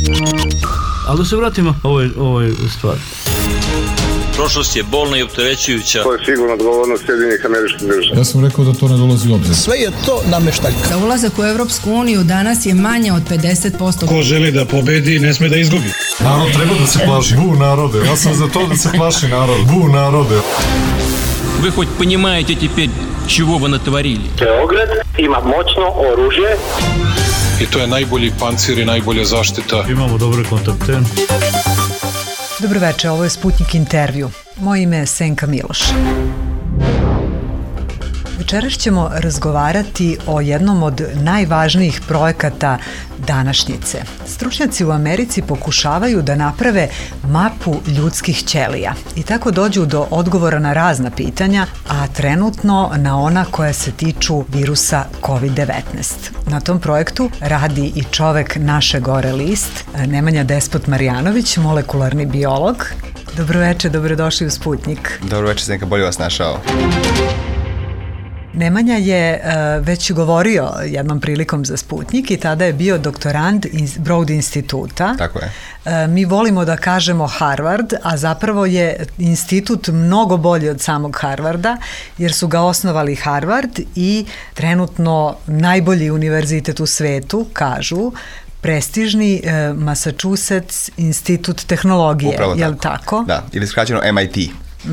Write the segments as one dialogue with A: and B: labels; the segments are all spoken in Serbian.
A: Ali da se vratimo ovoj stvari.
B: Prošlost je bolna i opterećujuća.
C: To je sigurno odgovornost Sjedinjenih Američkih Država.
D: Ja sam rekao da to ne dolazi u obzir.
E: Sve je to nameštaljka.
F: Za ulazak u Evropsku uniju danas je manje od 50%.
G: Ko želi da pobedi, ne sme da izgubi.
D: Narod treba da se plaši. Bu narode. Ja sam za to da se plaši narod. Bu narode.
H: Вы хоть понимаете теперь, чего вы натворили?
I: Beograd ima moćno oružje.
G: I to je najbolji pancir i najbolja zaštita.
A: Imamo dobre kontakte.
J: Dobro večer, ovo je Sputnik intervju. Moje ime je Senka Miloš. Večeras ćemo razgovarati o jednom od najvažnijih projekata današnjice. Stručnjaci u Americi pokušavaju da naprave mapu ljudskih ćelija i tako dođu do odgovora na razna pitanja, a trenutno na ona koja se tiču virusa COVID-19. Na tom projektu radi i čovek naše gore list, Nemanja Despot Marjanović, molekularni biolog. Dobro večer, dobrodošli u Sputnik.
K: Dobro večer, Senka, bolje vas našao.
J: Nemanja je već govorio jednom prilikom za Sputnik i tada je bio doktorand iz Broad instituta.
K: Tako je.
J: Mi volimo da kažemo Harvard, a zapravo je institut mnogo bolji od samog Harvarda, jer su ga osnovali Harvard i trenutno najbolji univerzitet u svetu, kažu, prestižni Massachusetts institut tehnologije.
K: Upravo
J: je li tako?
K: Da, ili skraćeno MIT.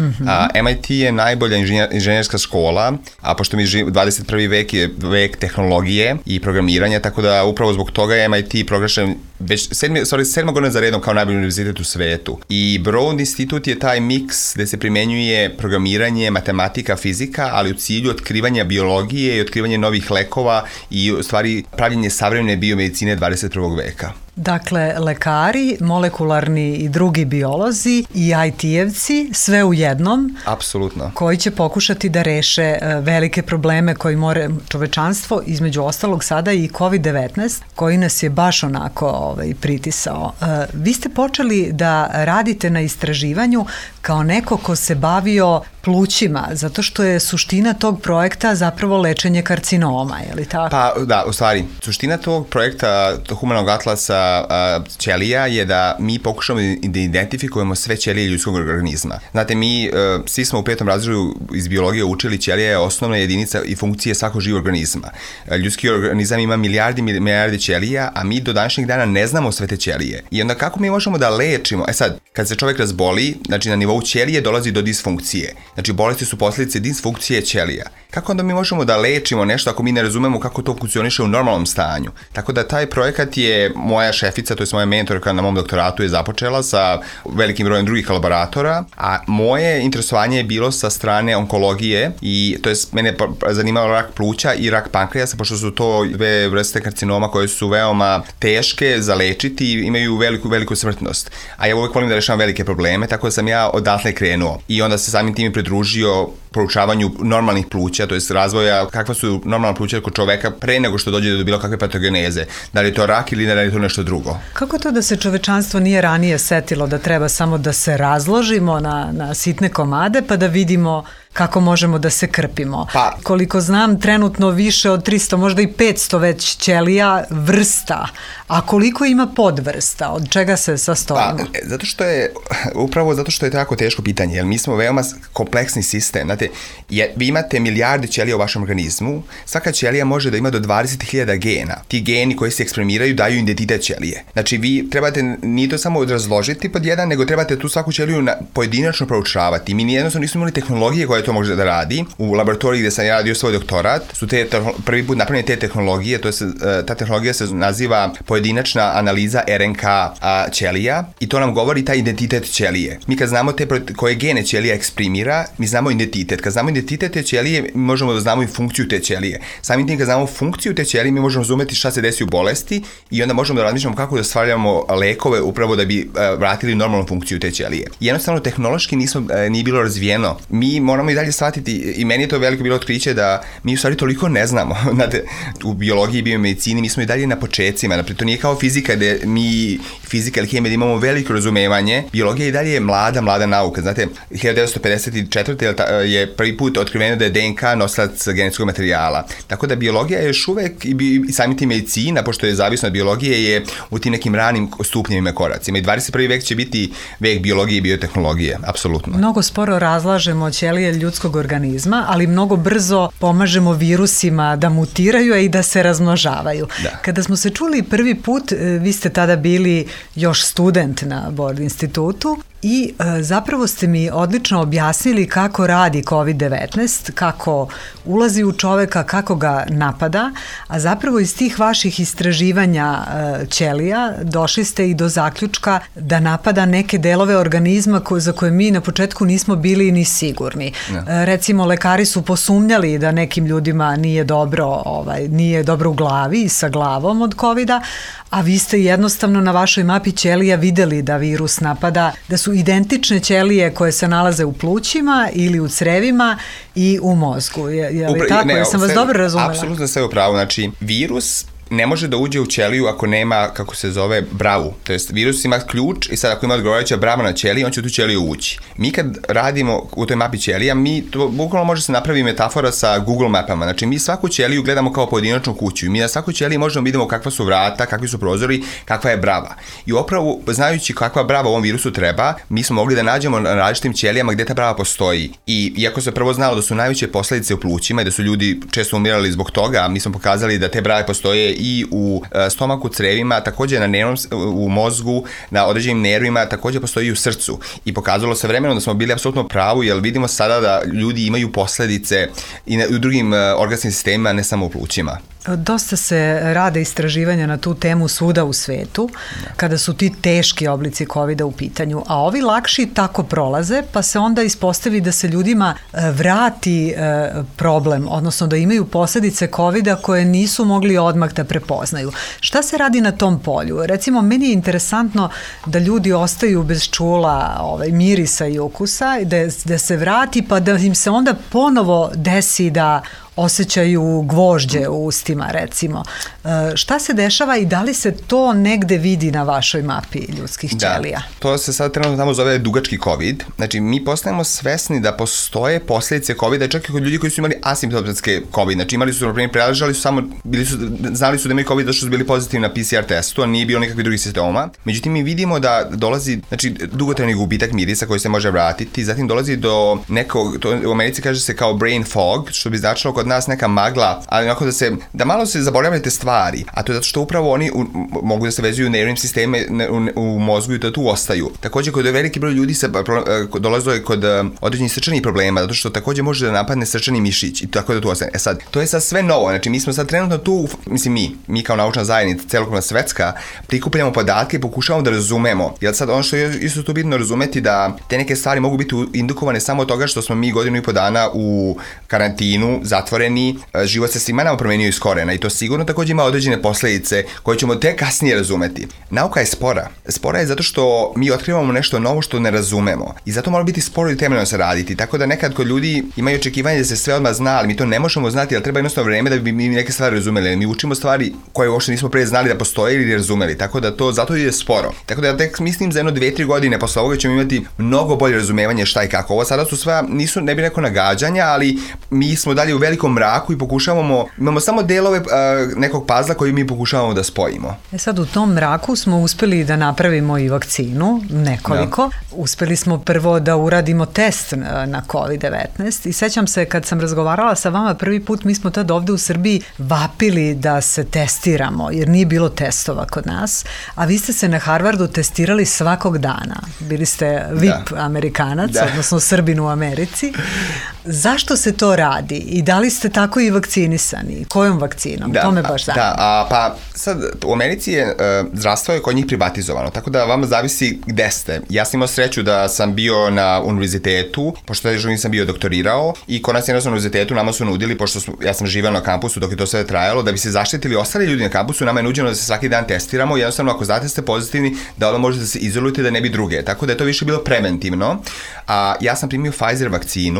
K: MIT je najbolja inženjerska škola, a pošto mi živimo 21. vek je vek tehnologije i programiranja, tako da upravo zbog toga je MIT proglašen već 7 godina za redom kao najbolji univerzitet u svetu. I Broad institut je taj miks gde se primenjuje programiranje, matematika, fizika, ali u cilju otkrivanja biologije i otkrivanja novih lekova i u stvari pravljenje savremene biomedicine 21. veka.
J: Dakle, lekari, molekularni i drugi biolozi i IT-evci, sve u jednom.
K: Apsolutno.
J: Koji će pokušati da reše velike probleme koji more čovečanstvo, između ostalog sada i COVID-19, koji nas je baš onako pritisao. Vi ste počeli da radite na istraživanju kao neko ko se bavio plućima, zato što je suština tog projekta zapravo lečenje karcinoma, je li tako?
K: Pa da, u stvari, suština tog projekta Humanog atlasa ćelija je da mi pokušamo da identifikujemo sve ćelije ljudskog organizma. Znate, mi svi smo u 5. razredu iz biologije učili ćelija je osnovna jedinica i funkcija svakog živog organizma. Ljudski organizam ima milijardi ćelija, a mi do današnjeg dana ne znamo sve te ćelije. I onda kako mi možemo da lečimo? Sad, kad se čovjek razboli, znači na nivou ćelije dolazi do disfunkcije. Znači, bolesti su posljedice disfunkcije ćelija. Kako onda mi možemo da lečimo nešto ako mi ne razumemo kako to funkcioniše u normalnom stanju? Tako da taj projekat je moja šefica, to je moja mentorka na mom doktoratu je započela sa velikim brojem drugih laboratora, a moje interesovanje je bilo sa strane onkologije i to je mene zanimalo rak pluća i rak pankreasa, pošto su to dve vrste karcinoma koje su veoma teške za lečiti i imaju veliku smrtnost. A ja uvijek volim da rešavam velike probleme, tako da sam ja odatle krenuo i onda se samim tim pridružio proučavanju normalnih pluća, to je razvoja kakva su normalna pluća kod čoveka pre nego što dođe do bilo kakve patogeneze. Da li je to rak ili da li je to nešto drugo.
J: Kako to da se čovečanstvo nije ranije setilo da treba samo da se razložimo na sitne komade pa da vidimo kako možemo da se krpimo?
K: Pa,
J: koliko znam, trenutno više od 300, možda i 500 već ćelija vrsta. A koliko ima podvrsta? Od čega se sastojimo?
K: Upravo zato što je to jako teško pitanje, jer mi smo veoma kompleksni sistem. Znate, vi imate milijarde ćelija u vašem organizmu, svaka ćelija može da ima do 20.000 gena. Ti geni koji se eksprimiraju daju identitet ćelije. Znači, vi trebate, nije to samo razložiti pod jedan, nego trebate tu svaku ćeliju pojedinačno proučavati. Mi jednostavno nismo imali tehnologije koje to može da radi. U laboratoriji gde sam ja radio svoj doktorat su prvi put napravljene te tehnologije, ta tehnologija se naziva pojedinačna analiza RNK ćelija i to nam govori taj identitet ćelije. Mi kad znamo koje gene ćelija eksprimira, mi znamo identitet. Kad znamo identitet te ćelije, mi možemo da znamo i funkciju te ćelije. Samim tim kad znamo funkciju te ćelije, mi možemo razumeti šta se desi u bolesti i onda možemo da razmišljamo kako da stvaramo lekove upravo da bi vratili normalnu funkciju te ćelije. Jednostavno, tehnološki nije bilo razvijeno. Mi moramo i dalje shvatiti, i meni je to veliko bilo otkriće da mi u stvari toliko ne znamo. Znate, u biologiji i biomedicini mi smo i dalje na počecima, naprijed to nije kao fizika gde mi, fizika ili hemija, imamo veliko razumevanje, biologija i dalje je mlada nauka. Znate, 1954. je prvi put otkriveno da je DNK nosilac genetskog materijala. Tako da biologija je još uvek, i samim tim medicina, pošto je zavisno od biologije, je u tim nekim ranim stupnjevima koracima. I 21. vek će biti vek biologije i biotehnologije, apsolutno.
J: Mnogo sporo razlažemo ćelije ljudskog organizma, ali mnogo brzo pomažemo virusima da mutiraju i da se razmnožavaju. Da. Kada smo se čuli prvi put, vi ste tada bili još student na Bord institutu i zapravo ste mi odlično objasnili kako radi COVID-19, kako ulazi u čoveka, kako ga napada, a zapravo iz tih vaših istraživanja ćelija došli ste i do zaključka da napada neke delove organizma za koje mi na početku nismo bili ni sigurni. Recimo, lekari su posumnjali da nekim ljudima nije dobro u glavi i sa glavom od COVID-a, a vi ste jednostavno na vašoj mapi ćelija videli da virus napada, da su identične ćelije koje se nalaze u plućima ili u crevima i u mozgu. Je li tako? Jesam vas dobro razumela?
K: Apsolutno sve upravo. Znači, virus ne može da uđe u ćeliju ako nema, kako se zove, bravu. To jest, virus ima ključ i sad ako ima odgovarajuća brava na ćeliji, on će u tu ćeliju ući. Mi kad radimo u toj mapi ćelija, to bukvalno može se napravi metafora sa Google mapama. Znači, mi svaku ćeliju gledamo kao pojedinačnu kuću i mi na svakoj ćeliji možemo vidimo kakva su vrata, kakvi su prozori, kakva je brava. I upravo, znajući kakva brava ovom virusu treba, mi smo mogli da nađemo na različitim ćelijama gde ta brava postoji. I iako se prvo znalo da su najveće posledice u plućima i da su ljudi često umirali zbog toga, mi smo pokazali da te brave postoje i u stomaku, crevima, takođe u mozgu, na određenim nervima, takođe postoji i u srcu. I pokazalo se vremenom da smo bili apsolutno pravu, jer vidimo sada da ljudi imaju posledice i u drugim organskim sistemima, ne samo u plućima.
J: Dosta se rade istraživanja na tu temu svuda u svetu, kada su ti teški oblici COVID-a u pitanju, a ovi lakši tako prolaze, pa se onda ispostavi da se ljudima vrati problem, odnosno da imaju posledice COVID-a koje nisu mogli odmah da prepoznaju. Šta se radi na tom polju? Recimo, meni je interesantno da ljudi ostaju bez čula mirisa i ukusa, da se vrati, pa da im se onda ponovo desi da osjećaju gvožđe u ustima, recimo. Šta se dešava i da li se to negde vidi na vašoj mapi ljudskih ćelija?
K: Da, to se sad trenutno tamo zove dugački COVID. Znači, mi postajemo svesni da postoje posljedice COVID-a, čak i kod ljudi koji su imali asimptomatske COVID. Znači, imali su, na primjer, preležali su samo, znali su da imaju COVID, da su bili pozitivni na PCR testu, a nije bilo nikakvih drugih simptoma. Međutim, mi vidimo da dolazi, znači, dugotrajni gubitak mirisa koji se može vratiti, zatim dolazi do nekog, to u Americi kaže se kao brain fog, što bi značilo kod nas neka magla, ali onako da malo se zaboravljate stvari, a to je zato što upravo oni mogu da se vezuju u nervnim sisteme u mozgu i da tu ostaju. Takođe, kod veliki broj ljudi se dolaze kod određenih srčanih problema, zato što takođe može da napadne srčani mišić i tako da tu ostane. Sad, to je sad sve novo, znači mi smo sad trenutno tu, mislim mi kao naučna zajednica, celokupna svetska, prikupljamo podatke i pokušavamo da razumemo. Jer sad ono što je isto tu bitno razumeti da te neke stvari mogu biti indukovane samo od toga što smo mi 1.5 godina u karantinu, zatvoreni, život se svima nama promenio iz korena i to sigurno takođe ima određene posledice koje ćemo tek kasnije razumeti. Nauka je spora. Spora je zato što mi otkrivamo nešto novo što ne razumemo i zato mora biti sporo i temeljno se raditi, tako da nekad kod ljudi imaju očekivanje da se sve odmah zna, ali mi to ne možemo znati, jer treba jednostavno vreme da bi mi neke stvari razumeli. Mi učimo stvari koje uopšte nismo pre znali da postoje ili razumeli, tako da to zato ide sporo. Tako da ja tek mislim za 1-2-3 godine posle ovoga ćemo imati mnogo bolje razumevanje šta i kako. Ovo sada su sve, ne bi rekao nagađanja, ali mi smo dalje u velikom mraku i pokušavamo, imamo samo delove nekog pazla koji mi pokušavamo da spojimo.
J: Sad u tom mraku smo uspeli da napravimo i vakcinu, nekoliko. Da. Uspeli smo prvo da uradimo test na COVID-19 i sećam se kad sam razgovarala sa vama prvi put, mi smo tad ovde u Srbiji vapili da se testiramo, jer nije bilo testova kod nas, a vi ste se na Harvardu testirali svakog dana. Bili ste VIP Amerikanac, odnosno Srbin u Americi. Zašto se to radi i da li ste tako i vakcinisani? Kojom vakcinom? To me baš zanima.
K: Pa sad u Americi je zdravstvo je kod njih privatizovano, tako da vama zavisi gde ste. Ja sam imao sreću da sam bio na univerzitetu, pošto još nisam bio doktorirao i kod nas je na univerzitetu nama su nudili, pošto ja sam živeo na kampusu dok je to sve trajalo, da bi se zaštitili ostali ljudi na kampusu, nama je nuđeno da se svaki dan testiramo, jednostavno ako znate ste pozitivni, da onda možete da se izolujete da ne bi druge. Tako da je to više bilo preventivno. Ja sam primio Pfizer vakcinu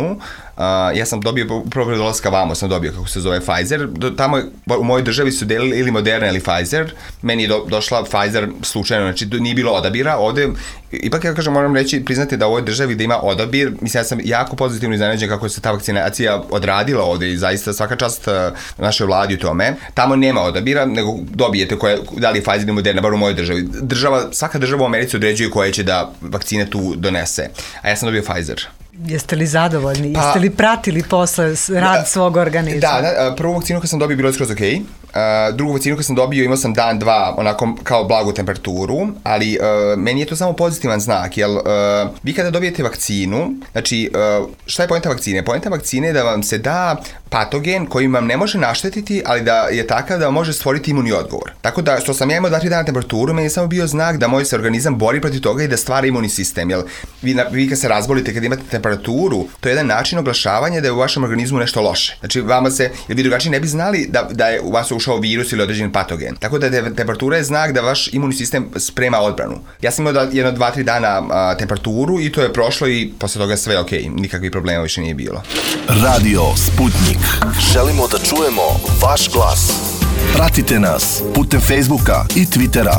K: ja sam dobio, upravo dolaska vamo sam dobio, kako se zove, Pfizer. Tamo u mojoj državi su delili ili Moderna ili Pfizer. Meni je došla Pfizer slučajno, znači nije bilo odabira. Ovde, ipak ja kažem, moram reći, priznati da u ovoj državi da ima odabir, mislim, ja sam jako pozitivno iznenađen kako se ta vakcinacija odradila ovde i zaista svaka čast našoj vladi u tome. Tamo nema odabira, nego dobijete da li je Pfizer ili Moderna, bar u mojoj državi. Svaka država u Americi određuje koje će da vakcine tu donese. A ja sam dobio Pfizer.
J: Jeste li zadovoljni? Jeste li pratili posle rad svog organizma?
K: Da, prvu vakcinu kad sam dobio bilo je skroz okej. Drugu vakcinu kad sam dobio imao sam dan, dva, onako kao blagu temperaturu, ali meni je to samo pozitivan znak, jer vi kada dobijete vakcinu, znači šta je poenta vakcine? Poenta vakcine je da vam se da patogen koji vam ne može naštetiti, ali da je takav da može stvoriti imunni odgovor. Tako da, što sam ja imao 2-3 dana temperaturu, meni je samo bio znak da moj se organizam bori protiv toga i da stvara imunni sistem, jer vi kad se razbolite, kad imate temperaturu, to je jedan način oglašavanja da je u vašem organizmu nešto loše. Znači, jer vi drugačije ne bi znali da je u vas ušao virus ili određen patogen. Tako da temperatura je znak da vaš imunni sistem sprema odbranu. Ja sam imao 1-2-3 dana temperaturu i to je prošlo i posle toga sve ok, nikakvih problema više nije bilo.
E: Radio Sputnik. Želimo da čujemo vaš glas. Pratite nas putem Facebooka i Twittera.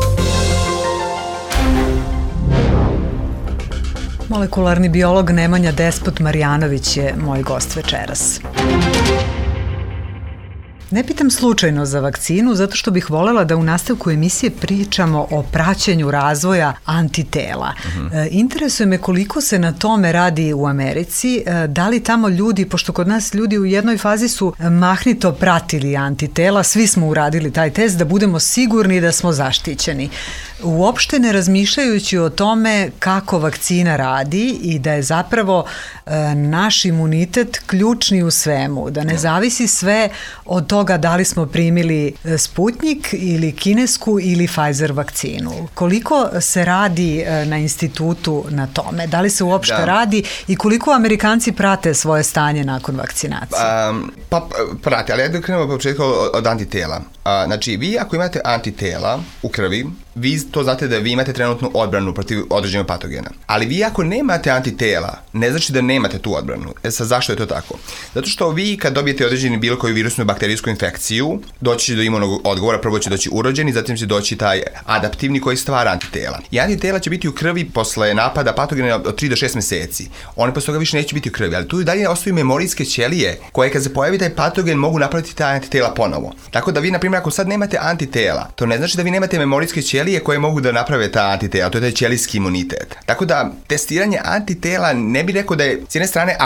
J: Molekularni biolog Nemanja Despot Marjanović je moj gost večeras. Ne pitam slučajno za vakcinu, zato što bih volela da u nastavku emisije pričamo o praćenju razvoja antitela. Interesuje me koliko se na tome radi u Americi, da li tamo ljudi, pošto kod nas ljudi u jednoj fazi su mahnito pratili antitela, svi smo uradili taj test da budemo sigurni da smo zaštićeni. Uopšte ne razmišljajući o tome kako vakcina radi i da je zapravo naš imunitet ključni u svemu, da ne zavisi sve od toga da li smo primili Sputnik ili kinesku ili Pfizer vakcinu. Koliko se radi na institutu na tome? Da li se uopšte radi i koliko Amerikanci prate svoje stanje nakon vakcinacije?
K: Prate, ali da krenemo po početku od antitela. Znači, vi ako imate antitela u krvi, vi to znate da vi imate trenutnu odbranu protiv određenog patogena. Ali vi ako nemate antitela, ne znači da nemate tu odbranu. Zašto je to tako? Zato što vi kad dobijete određeni bilo koju virusnu bakterijsku infekciju, doći će do imunog odgovora, prvo će doći urođeni, zatim će doći taj adaptivni koji stvara antitela. I antitela će biti u krvi posle napada patogena od 3 do 6 meseci. One posle toga više neće biti u krvi, ali tu i dalje ostaju memorijske ćelije koje kad se pojavi taj patogen mogu napraviti ta antitela ponovo. Tako da vi, na primjer, ako sad nemate antitela, to ne znači da vi nemate memorijske ćelije koje mogu da naprave ta antitela, to je taj ćelijski imunitet. Tako da testiranje antitela ne bi rekao da je, s jedne strane,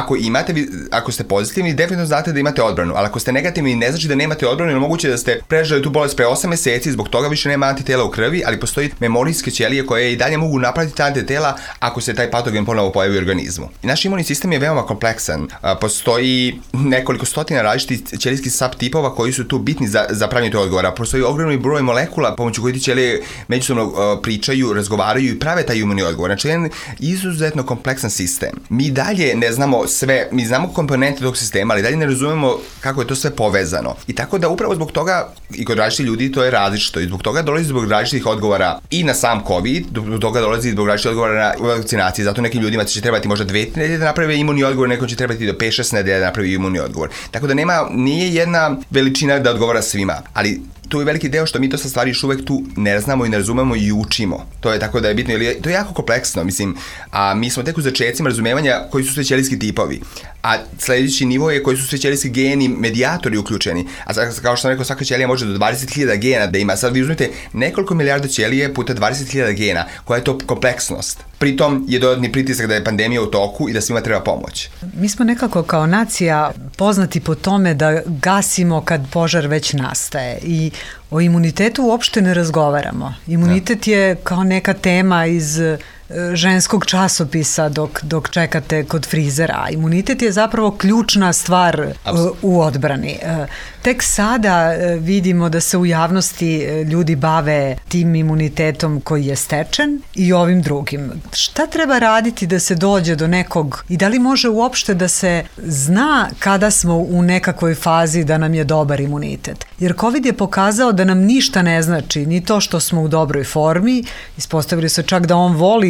K: ako ste pozitivni, definitivno znate da imate odbranu, ali ako ste negativni, ne znači da nemate odbranu, jer moguće da ste preživeli tu bolest pre 8 meseci, zbog toga više nema antitela u krvi, ali postoji memorijske ćelije koje i dalje mogu napraviti ta antitela ako se taj patogen ponovo pojavi u organizmu. I naš imunni sistem je veoma kompleksan. Postoji nekoliko stotina različitih ćelijskih subtipova koji su tu bitni za pravljanje tog odgovora. Postoji ogromni broj molekula pomoću kojih ti ćelije međusobno pričaju, razgovaraju i prave taj imunni odgovor. Znači, jedan izuzetno kompleksan sistem. Mi dalje ne znamo sve, mi znamo komponente tog sistema, ali dalje ne razumemo kako je to sve povezano. I tako da upravo zbog toga i kod različitih ljudi to je različito i zbog toga dolazi zbog različitih odgovora i na sam COVID, zbog toga dolazi zbog različitih odgovora na vakcinaciji. Zato nekim ljudima će trebati možda 2 nedelje da naprave imunni odgovor, nekom će trebati do 5-6 nedelja da napravi imunni odgovor. Tako da nije jedna veličina da odgovara svima, ali tu je veliki deo što mi to sa stvari još uvek tu ne znamo i ne razumemo i učimo. To je tako da je bitno, to je jako kompleksno, mislim, a mi smo tek u začecima razumevanja koji su sve ćelijski tipovi. A sledeći nivo je koji su sve ćelijski geni, medijatori uključeni. A kao što sam rekao, svaka ćelija može do 20.000 gena da ima. Sad vi uzmite nekoliko milijarda ćelije puta 20.000 gena. Koja je to kompleksnost? Pritom je dodatni pritisak da je pandemija u toku i da svima treba pomoć.
J: Mi smo nekako kao nacija poznati po tome da gasimo kad požar već nastaje i o imunitetu uopšte ne razgovaramo. Imunitet je kao neka tema iz ženskog časopisa dok čekate kod frizera. Imunitet je zapravo ključna stvar u odbrani. Tek sada vidimo da se u javnosti ljudi bave tim imunitetom koji je stečen i ovim drugim. Šta treba raditi da se dođe do nekog i da li može uopšte da se zna kada smo u nekakvoj fazi da nam je dobar imunitet? Jer COVID je pokazao da nam ništa ne znači, ni to što smo u dobroj formi, ispostavili se čak da on voli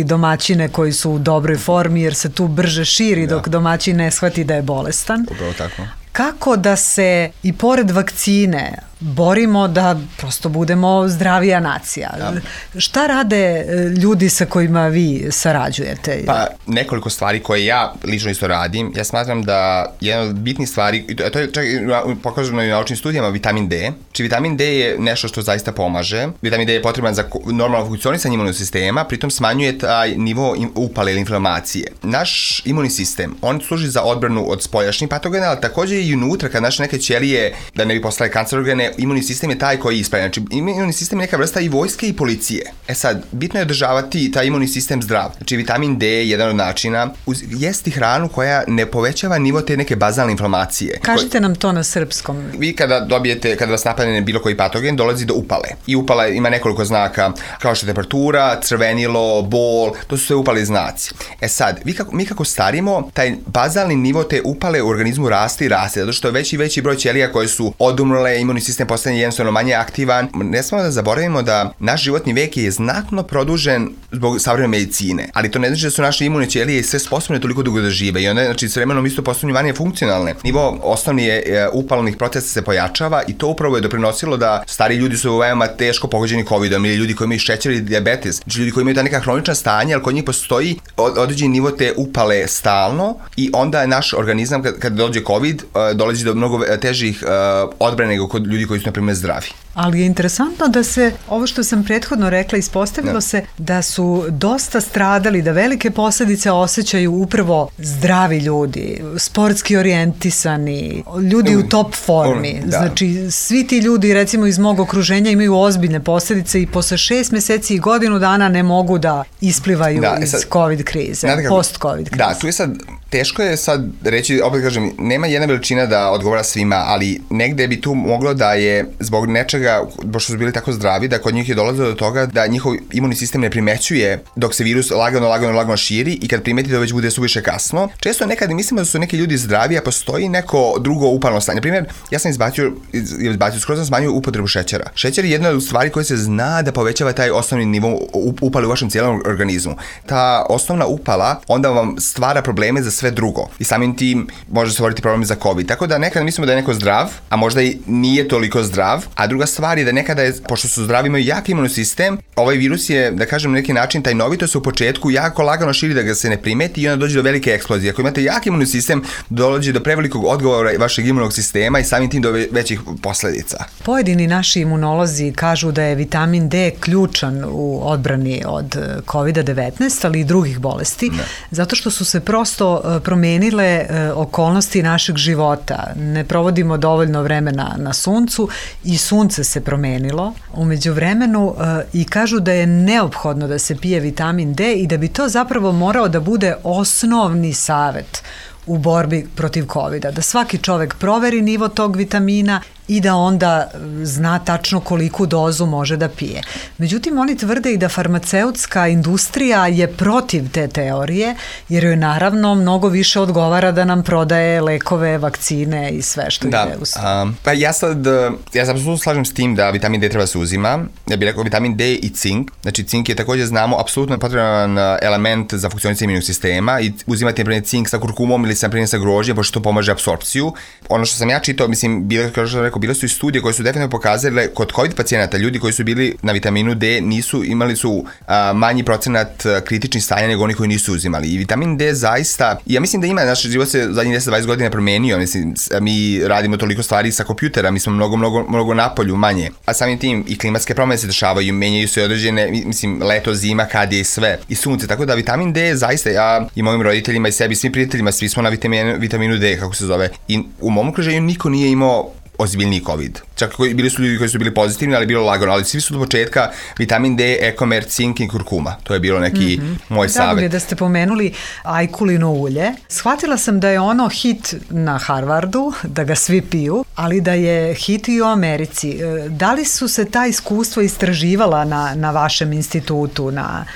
J: domaćine koji su u dobroj formi jer se tu brže širi dok domaćin ne shvati da je bolestan.
K: Upravo tako.
J: Kako da se i pored vakcine borimo da prosto budemo zdravija nacija? Šta rade ljudi sa kojima vi sarađujete?
K: Pa nekoliko stvari koje ja lično isto radim. Ja smatram da jedna od bitnih stvari, to je čak pokazano i u naučnim studijama, vitamin D. Či vitamin D je nešto što zaista pomaže. Vitamin D je potreban za normalno funkcionisanje imunog sistema, pritom smanjuje taj nivo upale ili inflamacije. Naš imunni sistem, on služi za odbranu od spoljašnjih patogena, ali takođe i unutra, kad naše neke ćelije, da ne bi postale kancerogene, imunni sistem je taj koji ispravlja. Znači, imunni sistem je neka vrsta i vojske i policije. Sad, bitno je održavati taj imunni sistem zdrav. Znači, vitamin D je jedan od načina. Jesti hranu koja ne povećava nivo te neke bazalne inflamacije.
J: Kažite nam to na srpskom.
K: Vi kada vas napadne bilo koji patogen, dolazi do upale. I upala ima nekoliko znaka, kao što je temperatura, crvenilo, bol, to su sve upali znaci. Sad, mi kako starimo, taj bazalni nivo te upale u organizmu raste i raste, zato što veći broj ćelija koje su odumrle, imunni sistem postane jednostavno manje aktivan. Ne smemo da zaboravimo da naš životni vek je znatno produžen zbog savremene medicine, ali to ne znači da su naše imune ćelije sve sposobne toliko dugo da žive i onda, znači, s vremenom isto postanu manje funkcionalne. Nivo osnovni je upalnih procesa se pojačava i to upravo je doprinosilo da stari ljudi su veoma teško pogođeni covidom ili ljudi koji imaju šećer ili dijabetes, znači ljudi koji imaju ta neka hronična stanja, ali kod njih postoji određeni nivo te upale stalno i onda naš organizam kad dođe covid dolazi do mnogo težih odbrane nego kod ljudi koji su na primjer zdravi.
J: Ali je interesantno da se, ovo što sam prethodno rekla, ispostavilo se da su dosta stradali, da velike posljedice osjećaju upravo zdravi ljudi, sportski orijentisani, ljudi u top formi. Znači, svi ti ljudi, recimo iz mog okruženja, imaju ozbiljne posljedice i posle 6 meseci i godinu dana ne mogu da isplivaju iz COVID krize, post-COVID krize.
K: Da, tu je sad, teško je sad reći, opet kažem, nema jedna veličina da odgovara svima, ali negde bi tu moglo da je zbog nečega, pošto su bili tako zdravi, da kod njih je dolazilo do toga da njihov imunni sistem ne primećuje dok se virus lagano skiri i kad primeti da već bude suviše kasno. Često nekad mislimo da su neki ljudi zdravi, a postoji neko drugo upalno stanje. Na primjer, ja sam skoro sam smanjio upotrebu šećera. Šećer je jedna od stvari koja se zna da povećava taj osnovni nivo upale u vašem cijelom organizmu. Ta osnovna upala onda vam stvara probleme za sve drugo i samim tim može stvoriti problemi za COVID. Tako da nekada mislimo da je neko zdrav, a možda i nije toliko zdrav, a druga stvar je da nekada je, pošto su zdravi, imaju jak imunni sistem, ovaj virus je, da kažem, na neki način tajnovito se u početku jako lagano širi da ga se ne primeti i onda dođe do velike eksplozije. Ako imate jak imunni sistem, dolazi do prevelikog odgovora vašeg imunog sistema i samim tim do većih posledica.
J: Pojedini naši imunolozi kažu da je vitamin D ključan u odbrani od COVID-19, ali i drugih bolesti, zato što su se prosto promenile okolnosti našeg života. Ne provodimo dovoljno vremena na suncu i sunce se promenilo u međuvremenu i kažu da je neophodno da se pije vitamin D i da bi to zapravo morao da bude osnovni savet u borbi protiv COVID-a, da svaki čovek proveri nivo tog vitamina i da onda zna tačno koliku dozu može da pije. Međutim, oni tvrde i da farmaceutska industrija je protiv te teorije, jer joj naravno mnogo više odgovara da nam prodaje lekove, vakcine i sve što ide u sve.
K: Pa ja se apsolutno slažem s tim da vitamin D treba se uzima. Ja bih rekao vitamin D i cink. Znači, cink je također, znamo, apsolutno potreban element za funkcionisanje imunog sistema i uzimati naprimjer cink sa kurkumom ili sa grožđem, pošto to pomaže apsorpciju. Ono što sam ja čitao, mislim, bile su i studije koje su definitivno pokazale kod COVID pacijenata, ljudi koji su bili na vitaminu D imali su manji procenat kritičnih stanja nego oni koji nisu uzimali. I vitamin D zaista, ja mislim da ima, naš život se zadnjih 10-20 godina promenio, mislim, mi radimo toliko stvari sa kompjutera, mi smo mnogo napolju, manje. A samim tim i klimatske promjene se dešavaju, menjaju se određene, mislim, leto, zima, kad je i sve. I sunce, tako da vitamin D zaista, ja i mojim roditeljima i sebi, svim prijateljima, svi smo na vitaminu D, kako se zove. I u mom okruženju niko nije imao ozbiljniji COVID. Čak bili su ljudi koji su bili pozitivni, ali bilo lagano, ali svi su do početka vitamin D, ekomer, cink i kurkuma. To je bilo neki moj savjet.
J: Drago mi je da ste pomenuli ajkulino ulje. Shvatila sam da je ono hit na Harvardu, da ga svi piju, ali da je hit i u Americi. Da li su se ta iskustva istraživala na vašem institutu,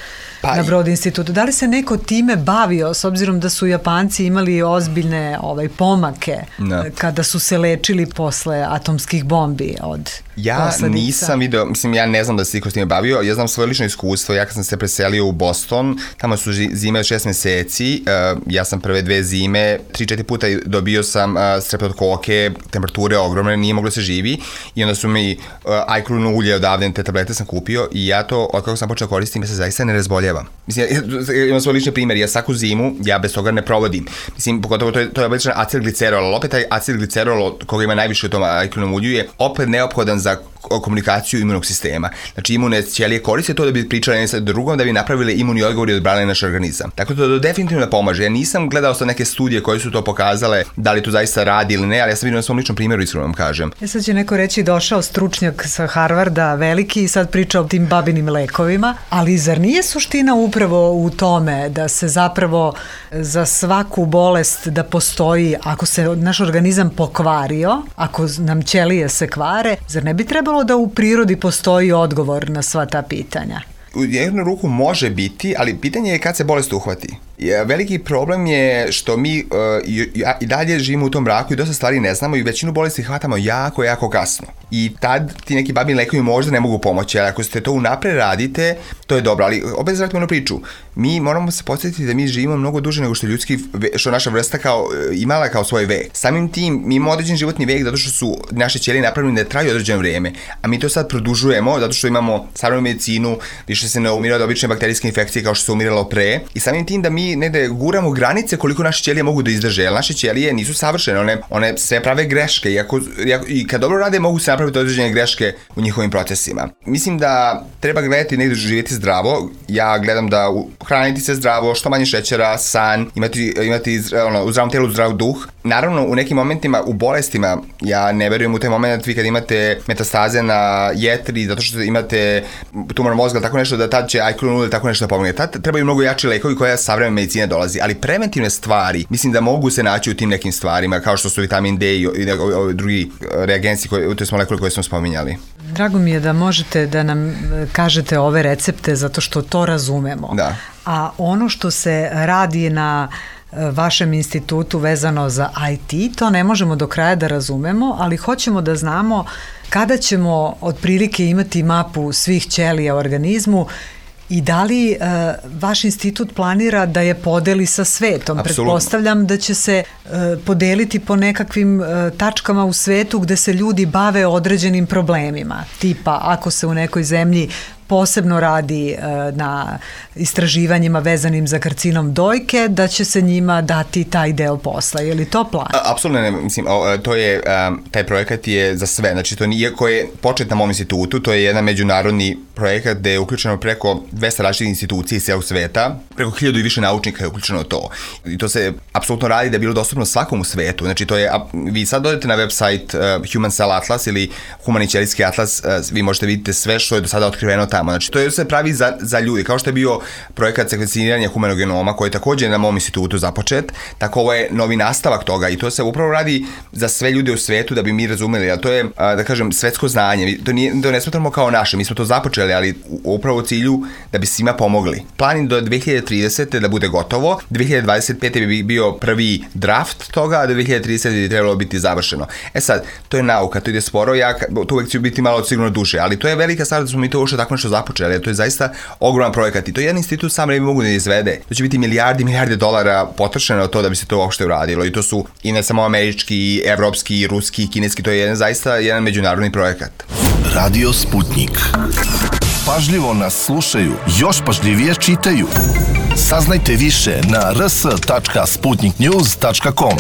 J: na Broad institutu. Da li se neko time bavio, s obzirom da su Japanci imali ozbiljne pomake kada su se lečili posle atomskih bombi od posledica?
K: Nisam video, mislim, ja ne znam da se iko s time bavio, ja znam svoje lično iskustvo, ja kad sam se preselio u Boston, tamo su zime od 6 meseci, ja sam prve 2 zime, 3-4 puta dobio sam streptokoke, temperature ogromne, nije moglo se živi i onda su mi ajklurno ulje odavde, te tablete sam kupio i ja to, od kako sam počeo koristim, ja se zaista ne razboljevam. Mislim, ja imam svoj lični primjer, ja svaku zimu, ja bez toga ne provodim. Mislim, pogotovo to je običan acilglicerol, ali opet taj acilglicerol, koga ima najviše u tom ajklurnom ulju, je opet neophodan za komunikaciju imunog sistema. Znači, imune ćelije koriste to da bi pričali jedno sa drugom, da bi napravili imunni odgovor i odbranili naš organizam. Tako da to definitivno pomaže. Ja nisam gledao sa neke studije koje su to pokazale da li to zaista radi ili ne, ali ja sam vidio na svom ličnom primjeru, iskreno vam kažem.
J: Sad će neko reći, došao stručnjak sa Harvarda, veliki, i sad priča o tim babinim lekovima, ali zar nije suština upravo u tome da se zapravo za svaku bolest da postoji, ako se naš organizam pokvario, ako nam ćelije se kvare, zar ne bi trebalo da u prirodi postoji odgovor na sva ta pitanja?
K: U jednu ruku može biti, ali pitanje je kad se bolest uhvati. Veliki problem je što mi i dalje živimo u tom mraku i dosta stvari ne znamo i većinu bolesti hvatamo jako, jako kasno. I tad ti neki babini lekovi možda ne mogu pomoći, ali ako ste to unapred radite, to je dobro. Ali opet zvratimo na priču, mi moramo se podsjetiti da mi živimo mnogo duže nego što naša vrsta imala kao svoj vek. Samim tim, mi imamo određen životni vek zato što su naše ćelije napravljene da traju određeno vrijeme, a mi to sad produžujemo zato što imamo savremenu medicinu, više se ne umira od obične bakterijske infekcije kao što se umiralo pre i samim tim da mi negde guramo granice koliko naše ćelije mogu da izdrže, jer naše ćelije nisu savršene, one sve prave greške i kad dobro rade mogu se napraviti određene greške u njihovim procesima. Mislim da treba gledati negde živjeti zdravo, ja gledam da hraniti se zdravo, što manje šećera, san, imati u zdravom tijelu zdrav duh. Naravno, u nekim momentima, u bolestima, ja ne verujem u taj moment vi kad imate metastaze na jetri, zato što imate tumor mozga, tako nešto, da tad će ajklurno tako nešto da pomogne. Tad trebaju mnogo jači lekovi koja savremena medicina dolazi, ali preventivne stvari, mislim da mogu se naći u tim nekim stvarima, kao što su vitamin D i drugi reagenci, to su molekule koje smo spominjali.
J: Drago mi je da možete da nam kažete ove recepte, zato što to razumemo.
K: Da.
J: A ono što se radi na vašem institutu vezano za IT, to ne možemo do kraja da razumemo, ali hoćemo da znamo kada ćemo otprilike imati mapu svih ćelija u organizmu i da li vaš institut planira da je podeli sa svetom?
K: Apsolutno.
J: Pretpostavljam da će se podeliti po nekakvim tačkama u svetu gde se ljudi bave određenim problemima. Tipa, ako se u nekoj zemlji posebno radi na istraživanjima vezanim za karcinom dojke, da će se njima dati taj deo posla. Je li to plan?
K: Apsolutno ne, mislim, to je, taj projekat je za sve, znači to nije koji je počet na mom institutu, to je jedan međunarodni projekat gde je uključeno preko 200 različitih institucija iz celog sveta, preko 1000 i više naučnika je uključeno u to. I to se apsolutno radi da je bilo dostupno svakom u svetu, znači to je, vi sad dodete na website Human Cell Atlas ili Humani ćelijski atlas, vi možete vidjeti sve što je do sada otkriveno tamo. Znači, to se pravi za ljudi, kao što je bio projekat sekveniranja humanog genoma, koji je također na mom institutu započet, tako ovo je novi nastavak toga i to se upravo radi za sve ljude u svetu da bi mi razumeli, a to je, da kažem, svetsko znanje. To ne smatramo kao naše, mi smo to započeli, ali upravo u cilju da bi svima pomogli. Plan je do 2030. da bude gotovo, 2025. bi bio prvi draft toga, a do 2030. bi trebalo biti završeno. Sad, to je nauka, to ide sporo, to uvek će biti malo sigurno duže, ali to je velika stvar da smo mi to ušli tako nešto započeli, to je zaista ogroman projekat i to jedan institut sam ne bi mogu da izvede. To će biti milijarde dolara potrošeno to da bi se to uopšte uradilo i to su i ne samo američki, i evropski, i ruski, i kineski, to je zaista jedan međunarodni projekat.
E: Radio Sputnik. Pažljivo nas slušaju, još pažljivije čitaju. Saznajte više na rs.sputniknews.com.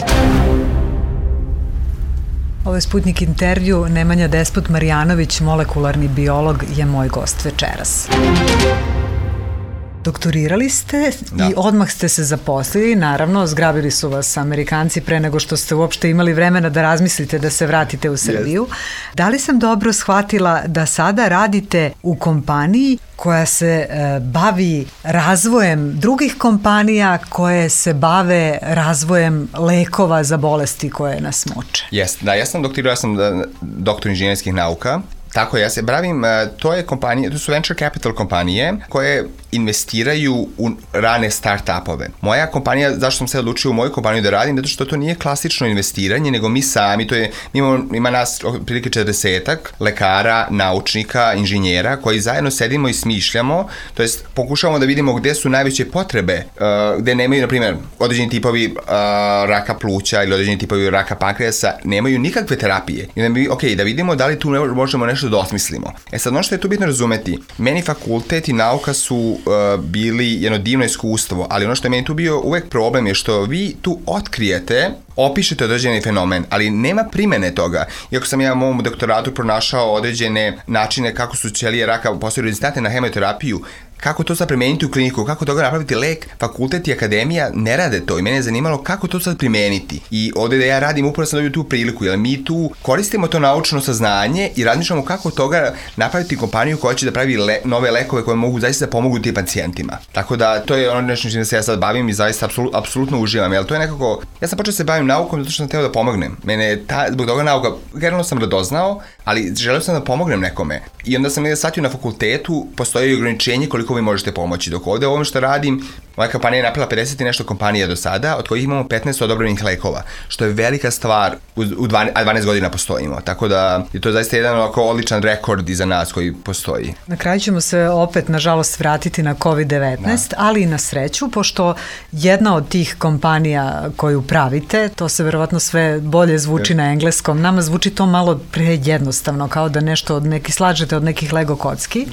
J: Ovo je Sputnik intervju, Nemanja Despot Marjanović, molekularni biolog, je moj gost večeras. Doktorirali ste i odmah ste se zaposlili, naravno, zgrabili su vas Amerikanci pre nego što ste uopšte imali vremena da razmislite da se vratite u Srbiju. Yes. Da li sam dobro shvatila da sada radite u kompaniji koja se bavi razvojem drugih kompanija koje se bave razvojem lekova za bolesti koje nas muče?
K: Da, ja sam doktor inženjerskih nauka Tako, ja se bavim, to su venture capital kompanije koje investiraju u rane start-upove. Moja kompanija, zašto sam se odlučio u moju kompaniju da radim, zato što to nije klasično investiranje, nego mi sami, ima nas prilike 40 lekara, naučnika, inženjera, koji zajedno sedimo i smišljamo, to jest pokušavamo da vidimo gde su najveće potrebe, gde nemaju, na primjer, određeni tipovi raka pluća ili određeni tipovi raka pankreasa, nemaju nikakve terapije. I da vidimo da li tu možemo nešto da osmislimo. Sad, ono što je tu bitno razumeti, meni fakultet i nauka su bili jedno divno iskustvo, ali ono što je meni tu bio uvek problem je što vi tu otkrijete, opišete određeni fenomen, ali nema primene toga. Iako sam ja u mom doktoratu pronašao određene načine kako su ćelije raka postaju rezistentne na hemoterapiju, kako to sad primeniti u kliniku, kako toga napraviti lek, fakultet i akademija ne rade to i mene je zanimalo kako to sad primeniti. I ovde da ja radim, upravo sam dobio tu priliku, jer mi tu koristimo to naučno saznanje i razmišljamo kako toga napraviti kompaniju koja će da pravi nove lekove koje mogu zaista da pomogu tim pacijentima. Tako da to je ono nešto čime se ja sad bavim i zaista apsolutno uživam, jer to je nekako, ja sam počeo se bavim naukom zato što sam hteo da pomognem. Mene zbog toga nauka, generalno sam radoznao, ali želeo sam da pomognem nekome. I onda sam shvatio na fakultetu postoji ograničenje koliko vi možete pomoći. Dok ovde ovome što radim, moja kompanija je napravila 50 i nešto kompanija do sada, od kojih imamo 15 odobrenih lekova, što je velika stvar, a 12 godina postojimo. Tako da je to zaista jedan ovako odličan rekord iza nas koji postoji.
J: Na kraju ćemo se opet, nažalost, vratiti na COVID-19, ali i na sreću, pošto jedna od tih kompanija koju pravite, to se verovatno sve bolje zvuči na engleskom, nama zvuči to malo prejednostavno, kao da nešto slažete od nekih Lego kocki,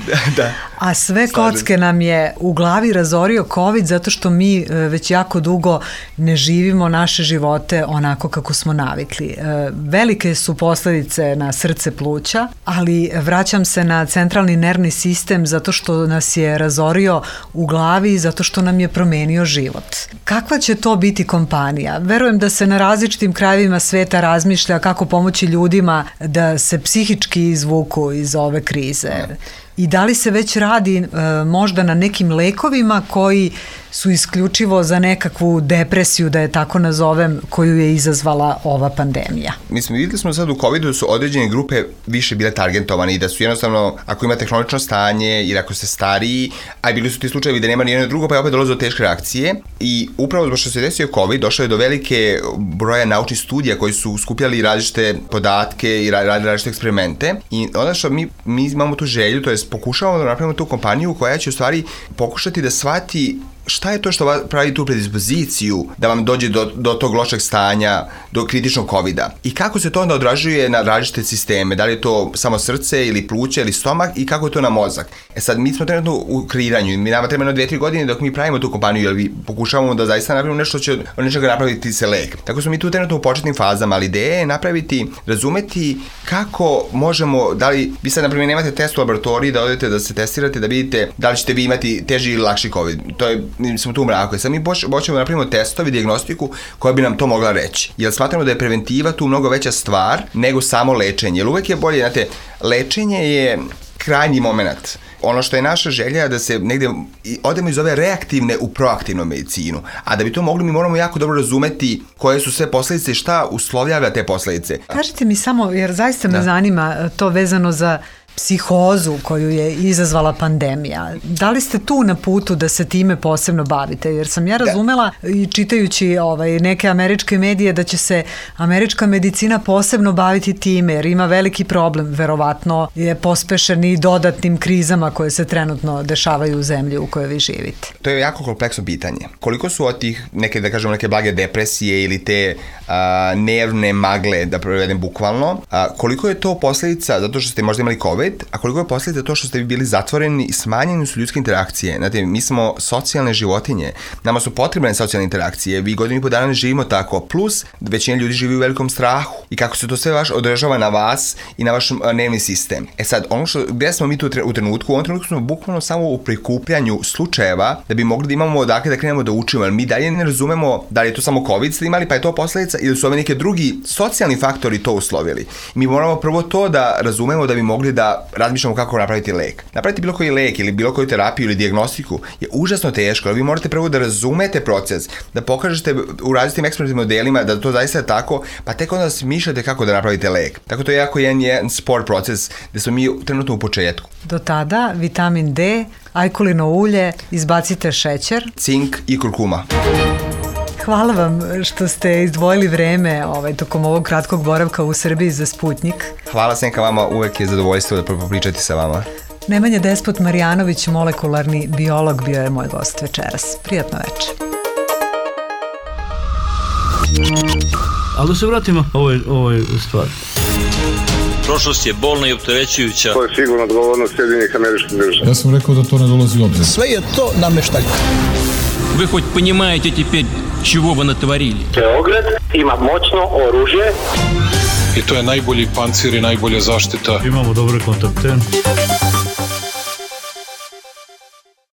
J: a sve kocke nam je u glavi razorio COVID zato što mi već jako dugo ne živimo naše živote onako kako smo navikli. Velike su posledice na srce, pluća, ali vraćam se na centralni nervni sistem zato što nas je razorio u glavi i zato što nam je promenio život. Kakva će to biti kompanija? Verujem da se na različitim krajevima sveta razmišlja kako pomoći ljudima da se psihički izvuku iz ove krize. I da li se već radi možda na nekim lekovima koji su isključivo za nekakvu depresiju, da je tako nazovem, koju je izazvala ova pandemija?
K: Vidjeli smo sad u COVID-u da su određene grupe više bile targetovane i da su jednostavno, ako imate hronično stanje ili ako ste stariji, a bili su ti slučajevi da nema ni jedno drugo, pa je opet dolaze do teške reakcije. I upravo zbog što se desio COVID, došlo je do velike broja naučnih studija koji su skupljali različite podatke i radili različite eksperimente. I onda što mi imamo tu želju, to je pokušavamo da napravimo tu kompaniju koja će u stvari pokušati da shvati šta je to što pravi tu predispoziciju da vam dođe do tog lošeg stanja, do kritičnog COVID-a i kako se to onda odražuje na različite sisteme, da li je to samo srce ili pluća ili stomak i kako je to na mozak. Sad, mi smo trenutno u kreiranju, mi nama treba 2-3 godine dok mi pravimo tu kompaniju, jer pokušavamo da zaista napravimo nešto će od nečega napraviti se lek. Tako smo mi tu trenutno u početnim fazama, ali ideja je napraviti, razumeti kako možemo, da li vi sad, na primjer, nemate test u laboratoriji da odete da se testirate, da vidite da li ćete vi imati teži ili lakši COVID. To je, mi smo tu u mraku. Sad mi počnemo da napravimo testovi, dijagnostiku koja bi nam to mogla reći. Jer smatramo da je preventiva tu mnogo veća stvar nego samo lečenje. Jer uvek je bolje, znate, lečenje je krajnji moment. Ono što je naša želja je da se negde odemo iz ove reaktivne u proaktivnu medicinu. A da bi to mogli, mi moramo jako dobro razumeti koje su sve posledice i šta uslovljava te posledice.
J: Kažite mi samo, jer zaista me zanima to vezano za psihozu koju je izazvala pandemija. Da li ste tu na putu da se time posebno bavite? Jer sam ja razumela i čitajući neke američke medije da će se američka medicina posebno baviti time jer ima veliki problem. Verovatno je pospešen i dodatnim krizama koje se trenutno dešavaju u zemlji u kojoj vi živite.
K: To je jako kompleksno pitanje. Koliko su od tih neke blage depresije ili te nervne magle, da prevedem bukvalno, koliko je to posledica zato što ste možda imali COVID, a koliko je posljedica to što ste bili zatvoreni i smanjeni su ljudske interakcije. Znate, mi smo socijalne životinje, nama su potrebne socijalne interakcije, vi godinu i po dana ne živimo tako, plus većina ljudi živi u velikom strahu i kako se to sve odražava na vas i na vaš nervni sistem. Sad, ono što, gde smo mi tu u ovom trenutku smo bukvalno samo u prikupljanju slučajeva da bi mogli da imamo odakle da krenemo da učimo, jer mi dalje ne razumemo da li je to samo COVID ste imali pa je to posledica ili su ove neke drugi socijalni faktori to uslovili. Mi moramo prvo to da razumemo da bi mogli da da razmišljamo kako napraviti lek. Napraviti bilo koji lek ili bilo koju terapiju ili dijagnostiku je užasno teško, ali vi morate prvo da razumete proces, da pokažete u različitim eksperimentalnim modelima da to zaista je tako, pa tek onda smišljate kako da napravite lek. Tako to je jako jedan spor proces gde smo mi trenutno u početku.
J: Do tada vitamin D, ajkulino ulje, izbacite šećer,
K: Cink i kurkuma.
J: Hvala vam što ste izdvojili vreme tokom ovog kratkog boravka u Srbiji za Sputnjik.
K: Hvala Senka vama, uvek je zadovoljstvo da popričati sa vama.
J: Nemanja Despot Marjanović, molekularni biolog, bio je moj gost večeras. Prijatno večer.
A: Ali da se vratimo ovoj stvari.
B: Prošlost je bolna i opterećujuća.
C: To je sigurno odgovornost Sjedinjenih Američkih Država.
D: Ja sam rekao da to ne dolazi u obzir.
L: Sve je to nameštaljka.
H: Вы хоть понимаете теперь, чего вы натворили?
I: Beograd ima moćno oružje.
G: I to je najbolji pancir i najbolja zaštita.
A: Imamo dobre kontakte.